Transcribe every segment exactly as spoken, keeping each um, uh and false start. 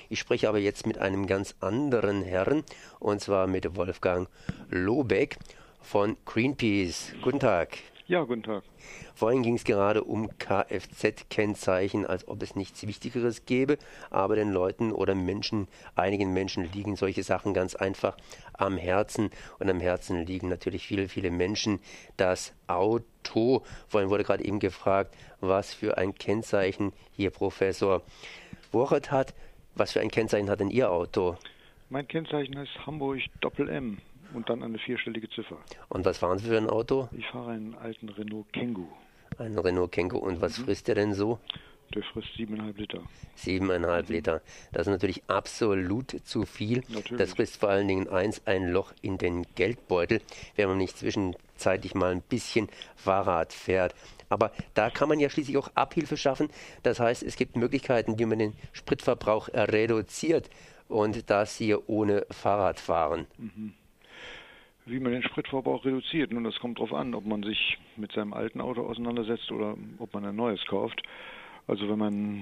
Ich spreche aber jetzt mit einem ganz anderen Herrn, und zwar mit Wolfgang Lobeck von Greenpeace. Guten Tag. Ja, guten Tag. Vorhin ging es gerade um Kfz-Kennzeichen, als ob es nichts Wichtigeres gäbe, aber den Leuten oder Menschen, einigen Menschen liegen solche Sachen ganz einfach am Herzen, und am Herzen liegen natürlich viele, viele Menschen das Auto. Vorhin wurde gerade eben gefragt, was für ein Kennzeichen hier Professor Wochert hat. Was für ein Kennzeichen hat denn Ihr Auto? Mein Kennzeichen heißt Hamburg Doppel M und dann eine vierstellige Ziffer. Und was fahren Sie für ein Auto? Ich fahre einen alten Renault Kangoo. Ein Renault Kangoo. Und was Mhm. frisst der denn so? Der frisst siebeneinhalb Liter. Siebeneinhalb Mhm. Liter. Das ist natürlich absolut zu viel. Natürlich. Das frisst vor allen Dingen eins, ein Loch in den Geldbeutel, wenn man nicht zwischenzeitlich mal ein bisschen Fahrrad fährt. Aber da kann man ja schließlich auch Abhilfe schaffen. Das heißt, es gibt Möglichkeiten, wie man den Spritverbrauch reduziert, und das hier ohne Fahrradfahren. Mhm. Wie man den Spritverbrauch reduziert, nun, das kommt darauf an, ob man sich mit seinem alten Auto auseinandersetzt oder ob man ein neues kauft. Also wenn man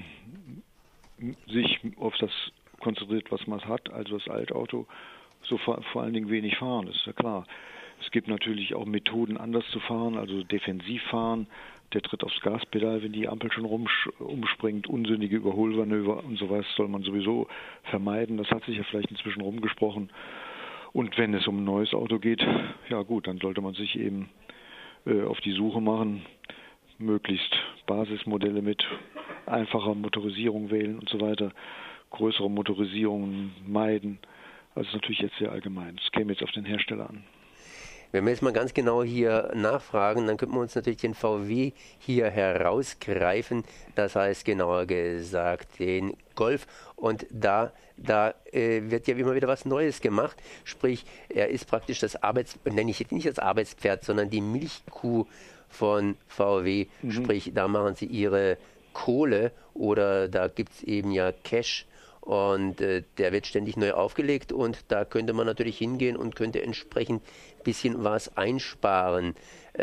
sich auf das konzentriert, was man hat, also das Altauto, so vor, vor allen Dingen wenig fahren, das ist ja klar. Es gibt natürlich auch Methoden, anders zu fahren, also defensiv fahren. Der tritt aufs Gaspedal, wenn die Ampel schon rumsch- umspringt. Unsinnige Überholmanöver und sowas soll man sowieso vermeiden. Das hat sich ja vielleicht inzwischen rumgesprochen. Und wenn es um ein neues Auto geht, ja gut, dann sollte man sich eben äh, auf die Suche machen, möglichst Basismodelle mit einfacher Motorisierung wählen und so weiter, größere Motorisierungen meiden. Also ist natürlich jetzt sehr allgemein. Es käme jetzt auf den Hersteller an. Wenn wir jetzt mal ganz genau hier nachfragen, dann könnten wir uns natürlich den V W hier herausgreifen, das heißt genauer gesagt den Golf, und da, da äh, wird ja immer wieder was Neues gemacht, sprich er ist praktisch das Arbeits, nenne ich jetzt nicht das Arbeitspferd, sondern die Milchkuh von V W, mhm. Sprich da machen sie ihre Kohle, oder da gibt es eben ja Cash. Und äh, der wird ständig neu aufgelegt, und da könnte man natürlich hingehen und könnte entsprechend ein bisschen was einsparen.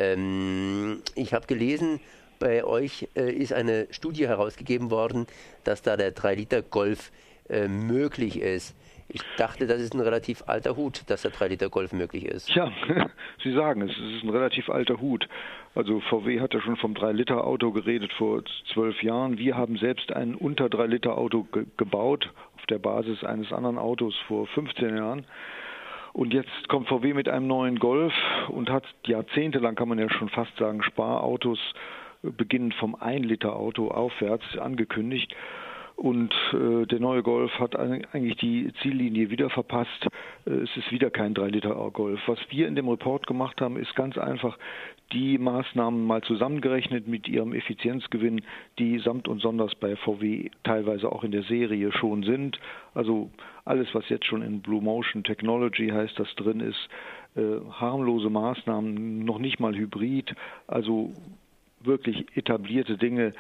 Ähm, ich habe gelesen, bei euch äh, ist eine Studie herausgegeben worden, dass da der drei Liter Golf äh, möglich ist. Ich dachte, das ist ein relativ alter Hut, dass der drei Liter Golf möglich ist. Ja, Sie sagen es, es ist ein relativ alter Hut. Also V W hat ja schon vom drei Liter Auto geredet vor zwölf Jahren. Wir haben selbst ein unter drei Liter Auto ge- gebaut, auf der Basis eines anderen Autos vor fünfzehn Jahren. Und jetzt kommt V W mit einem neuen Golf und hat jahrzehntelang, kann man ja schon fast sagen, Sparautos, beginnend vom ein Liter Auto aufwärts, angekündigt. Und äh, der neue Golf hat eigentlich die Ziellinie wieder verpasst. Äh, es ist wieder kein drei Liter Golf. Was wir in dem Report gemacht haben, ist ganz einfach die Maßnahmen mal zusammengerechnet mit ihrem Effizienzgewinn, die samt und sonders bei V W teilweise auch in der Serie schon sind. Also alles, was jetzt schon in Blue Motion Technology heißt, das drin ist, äh, harmlose Maßnahmen, noch nicht mal Hybrid, also wirklich etablierte Dinge.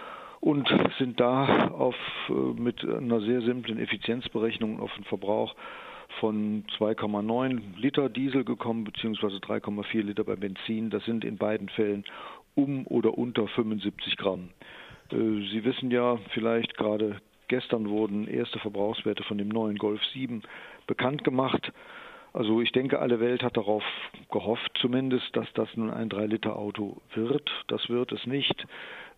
Und sind da auf, mit einer sehr simplen Effizienzberechnung auf einen Verbrauch von zwei Komma neun Liter Diesel gekommen, beziehungsweise drei Komma vier Liter bei Benzin. Das sind in beiden Fällen um oder unter fünfundsiebzig Gramm. Sie wissen ja vielleicht, gerade gestern wurden erste Verbrauchswerte von dem neuen Golf sieben bekannt gemacht. Also ich denke, alle Welt hat darauf gehofft zumindest, dass das nun ein drei Liter Auto wird. Das wird es nicht.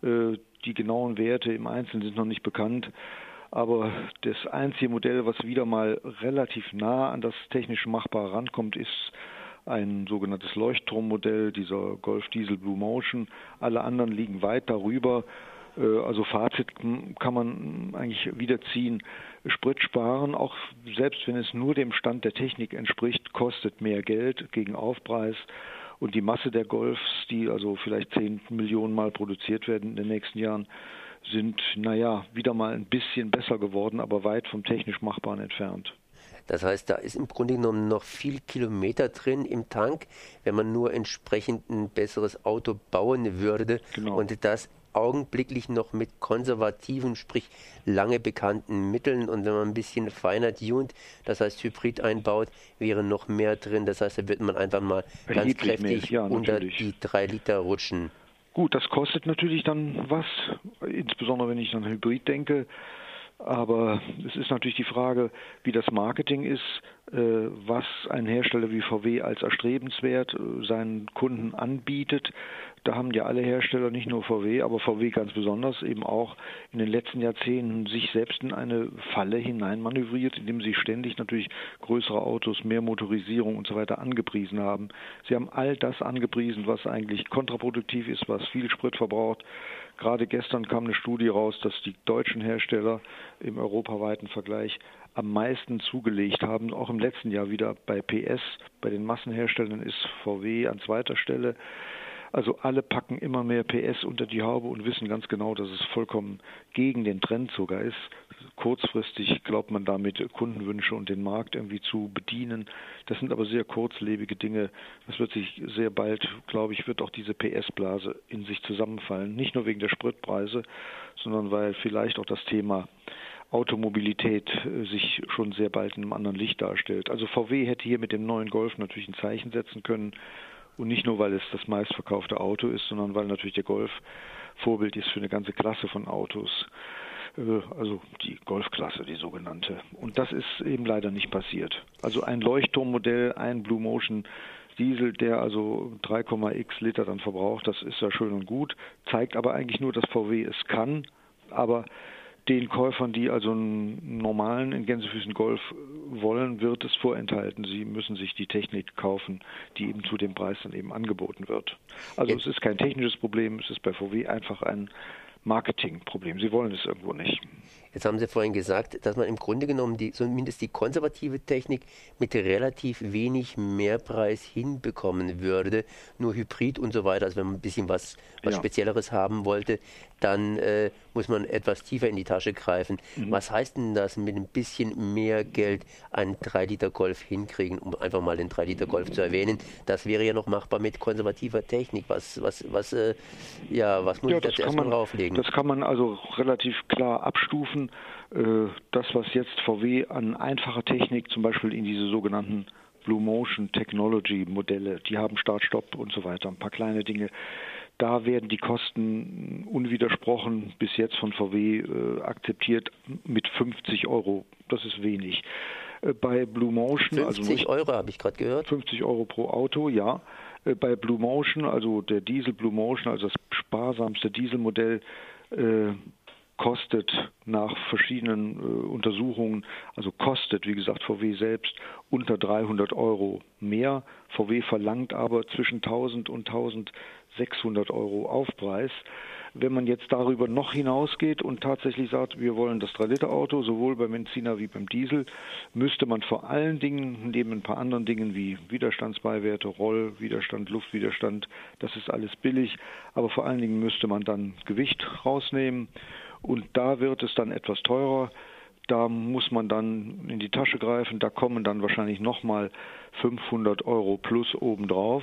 Die genauen Werte im Einzelnen sind noch nicht bekannt. Aber das einzige Modell, was wieder mal relativ nah an das technische Machbare rankommt, ist ein sogenanntes Leuchtturmmodell, dieser Golf Diesel Blue Motion. Alle anderen liegen weit darüber. Also Fazit kann man eigentlich wieder ziehen. Sprit sparen, auch selbst wenn es nur dem Stand der Technik entspricht, kostet mehr Geld gegen Aufpreis. Und die Masse der Golfs, die also vielleicht zehn Millionen Mal produziert werden in den nächsten Jahren, sind, naja, wieder mal ein bisschen besser geworden, aber weit vom technisch Machbaren entfernt. Das heißt, da ist im Grunde genommen noch viel Kilometer drin im Tank, wenn man nur entsprechend ein besseres Auto bauen würde. Genau. Und das augenblicklich noch mit konservativen, sprich lange bekannten Mitteln, und wenn man ein bisschen feiner tuned, das heißt Hybrid einbaut, wäre noch mehr drin. Das heißt, da wird man einfach mal ganz kräftig ja, unter die drei Liter rutschen. Gut, das kostet natürlich dann was, insbesondere wenn ich an Hybrid denke. Aber es ist natürlich die Frage, wie das Marketing ist, was ein Hersteller wie V W als erstrebenswert seinen Kunden anbietet. Da haben ja alle Hersteller, nicht nur V W, aber V W ganz besonders, eben auch in den letzten Jahrzehnten sich selbst in eine Falle hineinmanövriert, indem sie ständig natürlich größere Autos, mehr Motorisierung und so weiter angepriesen haben. Sie haben all das angepriesen, was eigentlich kontraproduktiv ist, was viel Sprit verbraucht. Gerade gestern kam eine Studie raus, dass die deutschen Hersteller im europaweiten Vergleich am meisten zugelegt haben. Auch im letzten Jahr wieder bei P S. Bei den Massenherstellern ist V W an zweiter Stelle. Also alle packen immer mehr P S unter die Haube und wissen ganz genau, dass es vollkommen gegen den Trend sogar ist. Kurzfristig glaubt man damit, Kundenwünsche und den Markt irgendwie zu bedienen. Das sind aber sehr kurzlebige Dinge. Das wird sich sehr bald, glaube ich, wird auch diese P S-Blase in sich zusammenfallen. Nicht nur wegen der Spritpreise, sondern weil vielleicht auch das Thema Automobilität sich schon sehr bald in einem anderen Licht darstellt. Also V W hätte hier mit dem neuen Golf natürlich ein Zeichen setzen können. Und nicht nur, weil es das meistverkaufte Auto ist, sondern weil natürlich der Golf Vorbild ist für eine ganze Klasse von Autos. Also die Golfklasse, die sogenannte. Und das ist eben leider nicht passiert. Also ein Leuchtturmmodell, ein Blue Motion Diesel, der also drei Komma x Liter dann verbraucht, das ist ja schön und gut, zeigt aber eigentlich nur, dass V W es kann, aber den Käufern, die also einen normalen in Gänsefüßen Golf wollen, wird es vorenthalten. Sie müssen sich die Technik kaufen, die eben zu dem Preis dann eben angeboten wird. Also es ist kein technisches Problem, es ist bei V W einfach ein Marketingproblem. Sie wollen es irgendwo nicht. Jetzt haben Sie vorhin gesagt, dass man im Grunde genommen die, zumindest die konservative Technik mit relativ wenig Mehrpreis hinbekommen würde. Nur Hybrid und so weiter, also wenn man ein bisschen was, was ja. Spezielleres haben wollte, dann äh, muss man etwas tiefer in die Tasche greifen. Mhm. Was heißt denn das, mit ein bisschen mehr Geld einen drei Liter Golf hinkriegen, um einfach mal den drei Liter Golf zu erwähnen? Das wäre ja noch machbar mit konservativer Technik. Was, was, was, äh, ja, was muss ja, ich da erstmal drauflegen? Das kann man also relativ klar abstufen. Das, was jetzt V W an einfacher Technik, zum Beispiel in diese sogenannten Blue Motion Technology Modelle, die haben Start, Stopp und so weiter, ein paar kleine Dinge. Da werden die Kosten unwidersprochen bis jetzt von V W äh, akzeptiert mit fünfzig Euro. Das ist wenig. Äh, bei Blue Motion, fünfzig also Euro habe ich gerade gehört. fünfzig Euro pro Auto, ja. Äh, bei Blue Motion, also der Diesel Blue Motion, also das sparsamste Dieselmodell, äh, kostet nach verschiedenen äh, Untersuchungen, also kostet, wie gesagt, V W selbst unter dreihundert Euro mehr. V W verlangt aber zwischen tausend und tausendsechshundert Euro Aufpreis. Wenn man jetzt darüber noch hinausgeht und tatsächlich sagt, wir wollen das drei Liter Auto, sowohl beim Benziner wie beim Diesel, müsste man vor allen Dingen, neben ein paar anderen Dingen wie Widerstandsbeiwerte, Rollwiderstand, Luftwiderstand, das ist alles billig, aber vor allen Dingen müsste man dann Gewicht rausnehmen. Und da wird es dann etwas teurer. Da muss man dann in die Tasche greifen. Da kommen dann wahrscheinlich nochmal fünfhundert Euro plus obendrauf.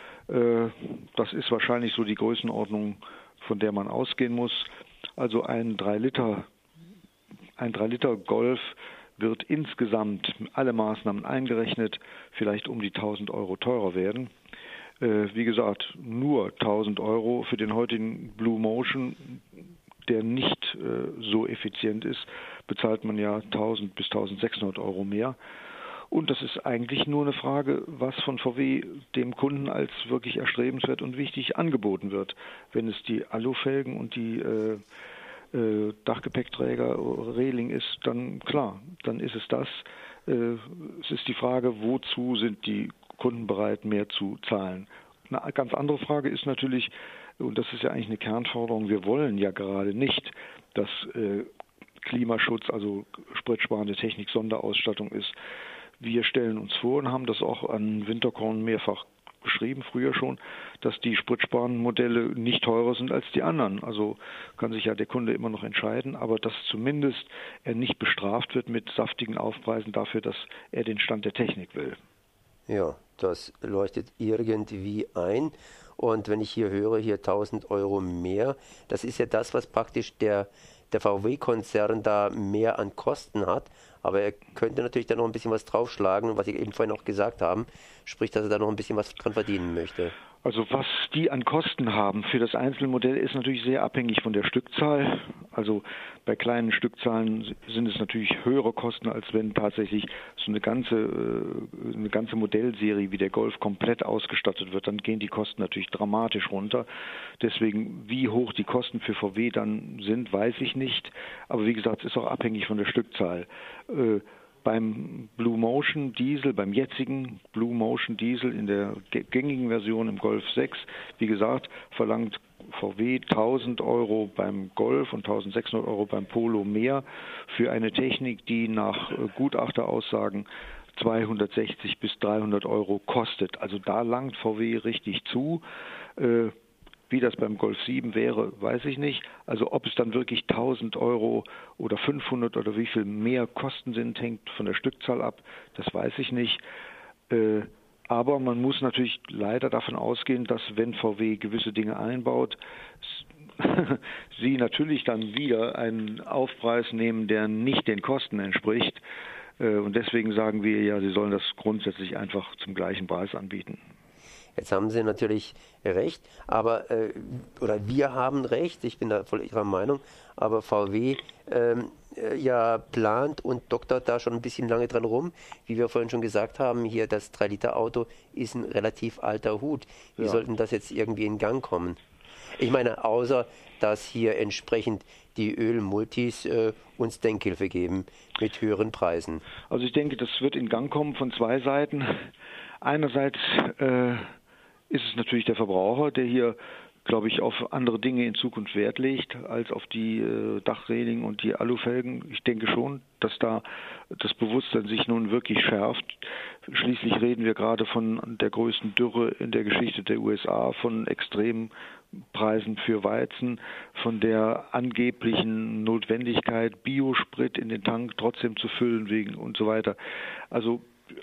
Das ist wahrscheinlich so die Größenordnung, von der man ausgehen muss. Also ein drei Liter, ein drei Liter Golf wird insgesamt alle Maßnahmen eingerechnet, vielleicht um die tausend Euro teurer werden. Wie gesagt, nur tausend Euro für den heutigen Blue Motion, der nicht äh, so effizient ist, bezahlt man ja tausend bis tausendsechshundert Euro mehr. Und das ist eigentlich nur eine Frage, was von V W dem Kunden als wirklich erstrebenswert und wichtig angeboten wird. Wenn es die Alufelgen und die äh, äh, Dachgepäckträger Reling ist, dann klar, dann ist es das. Äh, es ist die Frage, wozu sind die Kunden bereit, mehr zu zahlen. Eine ganz andere Frage ist natürlich, und das ist ja eigentlich eine Kernforderung, wir wollen ja gerade nicht, dass äh, Klimaschutz, also spritsparende Technik, Sonderausstattung ist. Wir stellen uns vor und haben das auch an Winterkorn mehrfach geschrieben, früher schon, dass die spritsparenden Modelle nicht teurer sind als die anderen. Also kann sich ja der Kunde immer noch entscheiden, aber dass zumindest er nicht bestraft wird mit saftigen Aufpreisen dafür, dass er den Stand der Technik will. Ja, das leuchtet irgendwie ein. Und wenn ich hier höre, hier tausend Euro mehr, das ist ja das, was praktisch der, der V W-Konzern da mehr an Kosten hat. Aber er könnte natürlich da noch ein bisschen was draufschlagen, was Sie eben vorhin auch gesagt haben, sprich, dass er da noch ein bisschen was dran verdienen möchte. Also was die an Kosten haben für das einzelne Modell ist natürlich sehr abhängig von der Stückzahl. Also bei kleinen Stückzahlen sind es natürlich höhere Kosten, als wenn tatsächlich so eine ganze, eine ganze Modellserie wie der Golf komplett ausgestattet wird. Dann gehen die Kosten natürlich dramatisch runter. Deswegen, wie hoch die Kosten für V W dann sind, weiß ich nicht. Aber wie gesagt, es ist auch abhängig von der Stückzahl. Äh, Beim Blue Motion Diesel, beim jetzigen Blue Motion Diesel in der gängigen Version im Golf sechs, wie gesagt, verlangt V W tausend Euro beim Golf und eintausendsechshundert Euro beim Polo mehr für eine Technik, die nach Gutachteraussagen zweihundertsechzig bis dreihundert Euro kostet. Also da langt V W richtig zu. Äh, Wie das beim Golf sieben wäre, weiß ich nicht. Also ob es dann wirklich tausend Euro oder fünfhundert oder wie viel mehr Kosten sind, hängt von der Stückzahl ab. Das weiß ich nicht. Äh, aber man muss natürlich leider davon ausgehen, dass wenn V W gewisse Dinge einbaut, sie natürlich dann wieder einen Aufpreis nehmen, der nicht den Kosten entspricht. Äh, und deswegen sagen wir ja, sie sollen das grundsätzlich einfach zum gleichen Preis anbieten. Jetzt haben Sie natürlich recht, aber äh, oder wir haben recht, ich bin da voll Ihrer Meinung, aber V W ähm, äh, ja plant und doktert da schon ein bisschen lange dran rum. Wie wir vorhin schon gesagt haben, hier das drei Liter Auto ist ein relativ alter Hut. Wie ja. sollten das jetzt irgendwie in Gang kommen? Ich meine, außer dass hier entsprechend die Ölmultis äh, uns Denkhilfe geben mit höheren Preisen. Also ich denke, das wird in Gang kommen von zwei Seiten. Einerseits äh, ist es natürlich der Verbraucher, der hier, glaube ich, auf andere Dinge in Zukunft Wert legt, als auf die äh, Dachreling und die Alufelgen. Ich denke schon, dass da das Bewusstsein sich nun wirklich schärft. Schließlich reden wir gerade von der größten Dürre in der Geschichte der U S A, von extremen Preisen für Weizen, von der angeblichen Notwendigkeit, Biosprit in den Tank trotzdem zu füllen wegen und so weiter. Also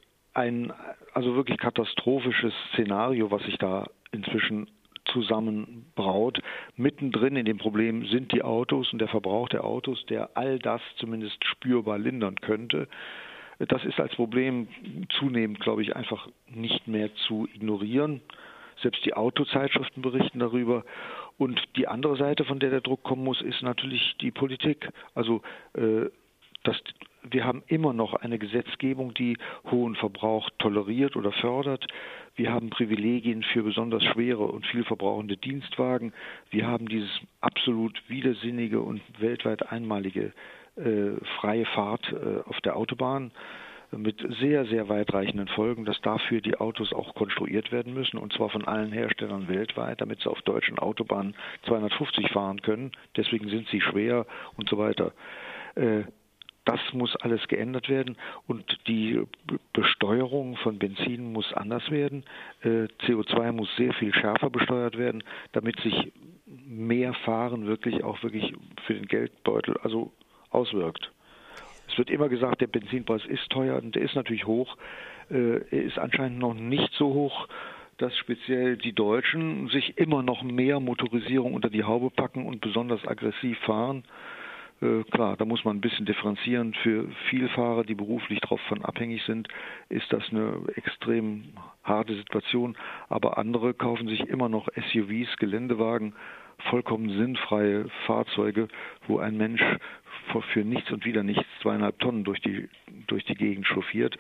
ein also wirklich katastrophisches Szenario, was sich da inzwischen zusammenbraut. Mittendrin in dem Problem sind die Autos und der Verbrauch der Autos, der all das zumindest spürbar lindern könnte. Das ist als Problem zunehmend, glaube ich, einfach nicht mehr zu ignorieren. Selbst die Autozeitschriften berichten darüber. Und die andere Seite, von der der Druck kommen muss, ist natürlich die Politik. Also äh, das Wir haben immer noch eine Gesetzgebung, die hohen Verbrauch toleriert oder fördert. Wir haben Privilegien für besonders schwere und viel verbrauchende Dienstwagen. Wir haben dieses absolut widersinnige und weltweit einmalige äh, freie Fahrt äh, auf der Autobahn mit sehr, sehr weitreichenden Folgen, dass dafür die Autos auch konstruiert werden müssen, und zwar von allen Herstellern weltweit, damit sie auf deutschen Autobahnen zweihundertfünfzig fahren können. Deswegen sind sie schwer und so weiter. Äh, Das muss alles geändert werden und die Besteuerung von Benzin muss anders werden. Äh, C O zwei muss sehr viel schärfer besteuert werden, damit sich mehr Fahren wirklich auch wirklich für den Geldbeutel also auswirkt. Es wird immer gesagt, der Benzinpreis ist teuer und der ist natürlich hoch. Äh, er ist anscheinend noch nicht so hoch, dass speziell die Deutschen sich immer noch mehr Motorisierung unter die Haube packen und besonders aggressiv fahren. Äh, klar, da muss man ein bisschen differenzieren. Für Vielfahrer, die beruflich davon abhängig sind, ist das eine extrem harte Situation. Aber andere kaufen sich immer noch S U Vs, Geländewagen, vollkommen sinnfreie Fahrzeuge, wo ein Mensch für nichts und wieder nichts zweieinhalb Tonnen durch die, durch die Gegend chauffiert.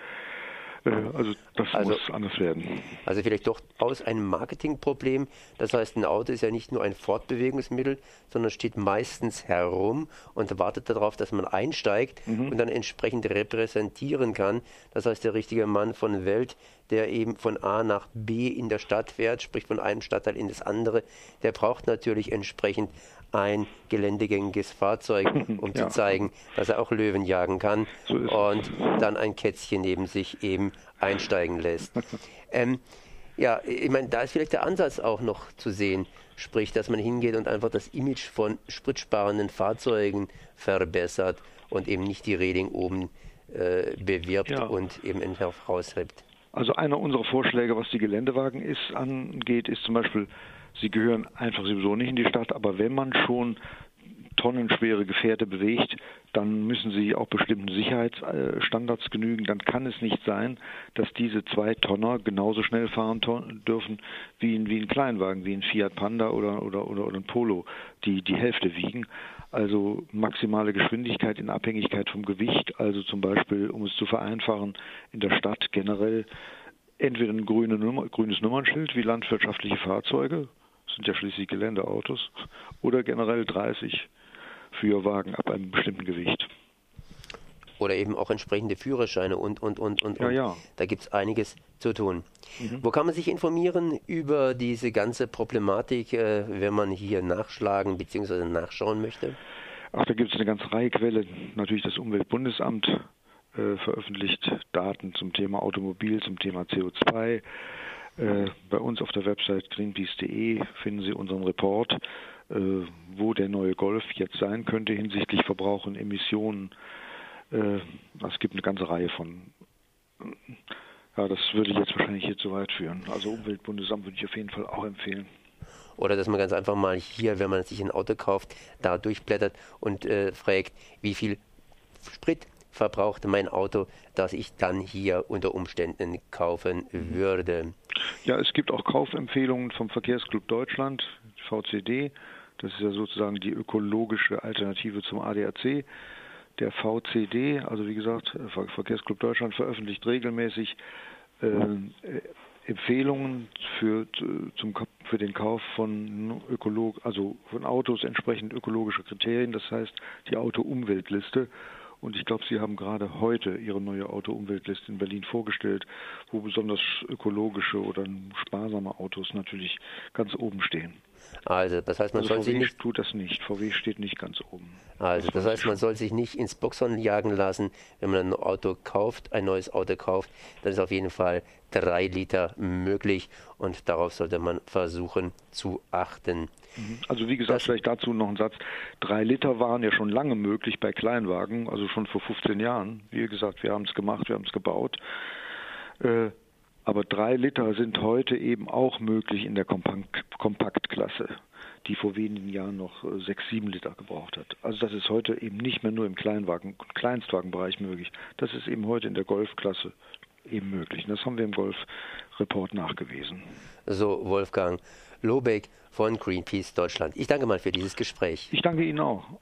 Also das also, muss anders werden. Also vielleicht doch aus einem Marketingproblem. Das heißt, ein Auto ist ja nicht nur ein Fortbewegungsmittel, sondern steht meistens herum und wartet darauf, dass man einsteigt mhm. und dann entsprechend repräsentieren kann. Das heißt, der richtige Mann von Welt, der eben von A nach B in der Stadt fährt, sprich von einem Stadtteil in das andere, der braucht natürlich entsprechend ein geländegängiges Fahrzeug, um ja. zu zeigen, dass er auch Löwen jagen kann so und dann ein Kätzchen neben sich eben einsteigen lässt. ähm, ja, ich meine, da ist vielleicht der Ansatz auch noch zu sehen, sprich, dass man hingeht und einfach das Image von spritsparenden Fahrzeugen verbessert und eben nicht die Reling oben äh, bewirbt ja. und eben heraushebt. Also einer unserer Vorschläge, was die Geländewagen ist, angeht, ist zum Beispiel, sie gehören einfach sowieso nicht in die Stadt, aber wenn man schon tonnenschwere Gefährte bewegt, dann müssen sie auch bestimmten Sicherheitsstandards genügen. Dann kann es nicht sein, dass diese zwei Tonner genauso schnell fahren dürfen wie ein, wie ein Kleinwagen, wie ein Fiat Panda oder, oder, oder, oder ein Polo, die die Hälfte wiegen. Also maximale Geschwindigkeit in Abhängigkeit vom Gewicht, also zum Beispiel, um es zu vereinfachen, in der Stadt generell entweder ein grüne Nummer, grünes Nummernschild wie landwirtschaftliche Fahrzeuge, das sind ja schließlich Geländeautos, oder generell dreißig für Wagen ab einem bestimmten Gewicht. Oder eben auch entsprechende Führerscheine und, und, und, und. Ja, ja. Da gibt es einiges zu tun. Mhm. Wo kann man sich informieren über diese ganze Problematik, äh, wenn man hier nachschlagen bzw. nachschauen möchte? Ach, da gibt es eine ganze Reihe Quellen. Natürlich das Umweltbundesamt äh, veröffentlicht Daten zum Thema Automobil, zum Thema C O zwei. Äh, bei uns auf der Website greenpeace punkt de finden Sie unseren Report, äh, wo der neue Golf jetzt sein könnte hinsichtlich Verbrauch und Emissionen. Äh, es gibt eine ganze Reihe von. Ja, das würde jetzt wahrscheinlich hier zu weit führen. Also Umweltbundesamt würde ich auf jeden Fall auch empfehlen. Oder dass man ganz einfach mal hier, wenn man sich ein Auto kauft, da durchblättert und äh, fragt, wie viel Sprit verbraucht mein Auto, das ich dann hier unter Umständen kaufen würde. Ja, es gibt auch Kaufempfehlungen vom Verkehrsclub Deutschland, V C D. Das ist ja sozusagen die ökologische Alternative zum A D A C. Der V C D, also wie gesagt, Verkehrsclub Deutschland, veröffentlicht regelmäßig äh, Empfehlungen für, zum, für den Kauf von Ökolog, also von Autos entsprechend ökologischer Kriterien, das heißt die Auto-Umweltliste. Und ich glaube, Sie haben gerade heute Ihre neue Auto-Umweltliste in Berlin vorgestellt, wo besonders ökologische oder sparsame Autos natürlich ganz oben stehen. Also, das heißt, man also soll V W sich nicht tut das nicht. V W steht nicht ganz oben. Also, das heißt, man soll sich nicht ins Boxhorn jagen lassen, wenn man ein Auto kauft, ein neues Auto kauft, dann ist auf jeden Fall drei Liter möglich und darauf sollte man versuchen zu achten. Also wie gesagt, das, vielleicht dazu noch ein Satz. Drei Liter waren ja schon lange möglich bei Kleinwagen, also schon vor fünfzehn Jahren. Wie gesagt, wir haben es gemacht, wir haben es gebaut. Äh, aber drei Liter sind heute eben auch möglich in der Kompakt Kompaktklasse, die vor wenigen Jahren noch sechs, sieben Liter gebraucht hat. Also das ist heute eben nicht mehr nur im Kleinwagen, Kleinstwagenbereich möglich. Das ist eben heute in der Golfklasse eben möglich. Das haben wir im Golf-Report nachgewiesen. So, Wolfgang Lobeck von Greenpeace Deutschland. Ich danke mal für dieses Gespräch. Ich danke Ihnen auch.